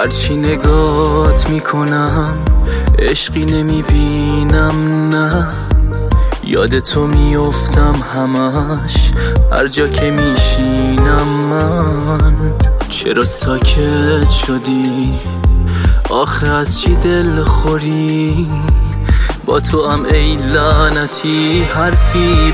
هرچی نگات میکنم عشقی نمیبینم، نه یاد تو میافتم همش هر جا که میشینم. من چرا ساکت شدی؟ آخه از چی دل خوری؟ با تو هم ای لعنتی حرفی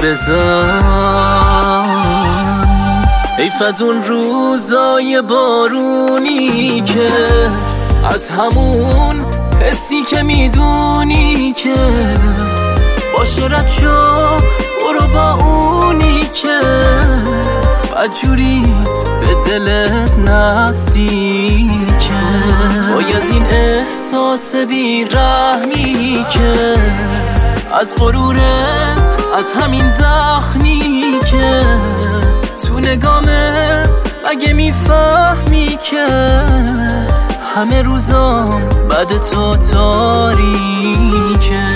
بزن. حیف از اون روزای بارونی که از همون حسی که میدونی که باشه رد شو برو با اونی که بدجوری به دلت نزدیکه. وای از این احساس بیرحمی که از غرورت، از همین زخمی که تو نگامه اگه میفهمی که همه روزام بعد تو تاریکه.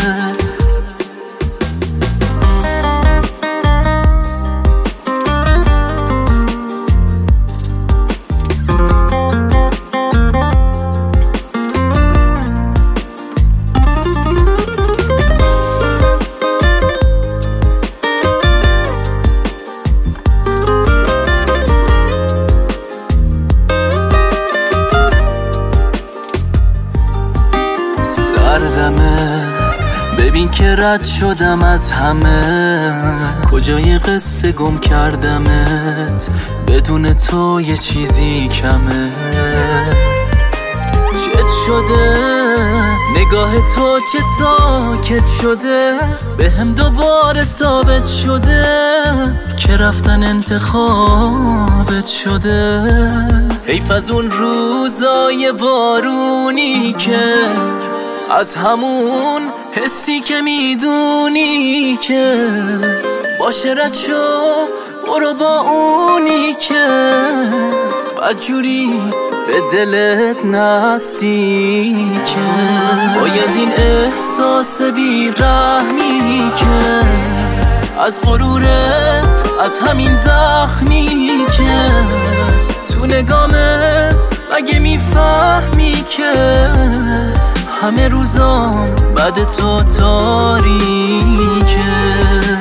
ببین که رد شدم از همه، کجای قصه گم کردمت، بدون تو یه چیزی کمه. چت شده نگاه تو، چه ساکت شده، به هم دوباره ثابت شده که رفتن انتخابت شده. حیف از اون روزای بارونی که از همون حسی که میدونی که باشه رد شو برو با اونی که بدجوری به دلت نزدیکه. وای از این احساس بیرحمی که از غرورت، از همین زخمی که تو نگامه اگه میفهمی که همه روزام بعد تو تاریکه.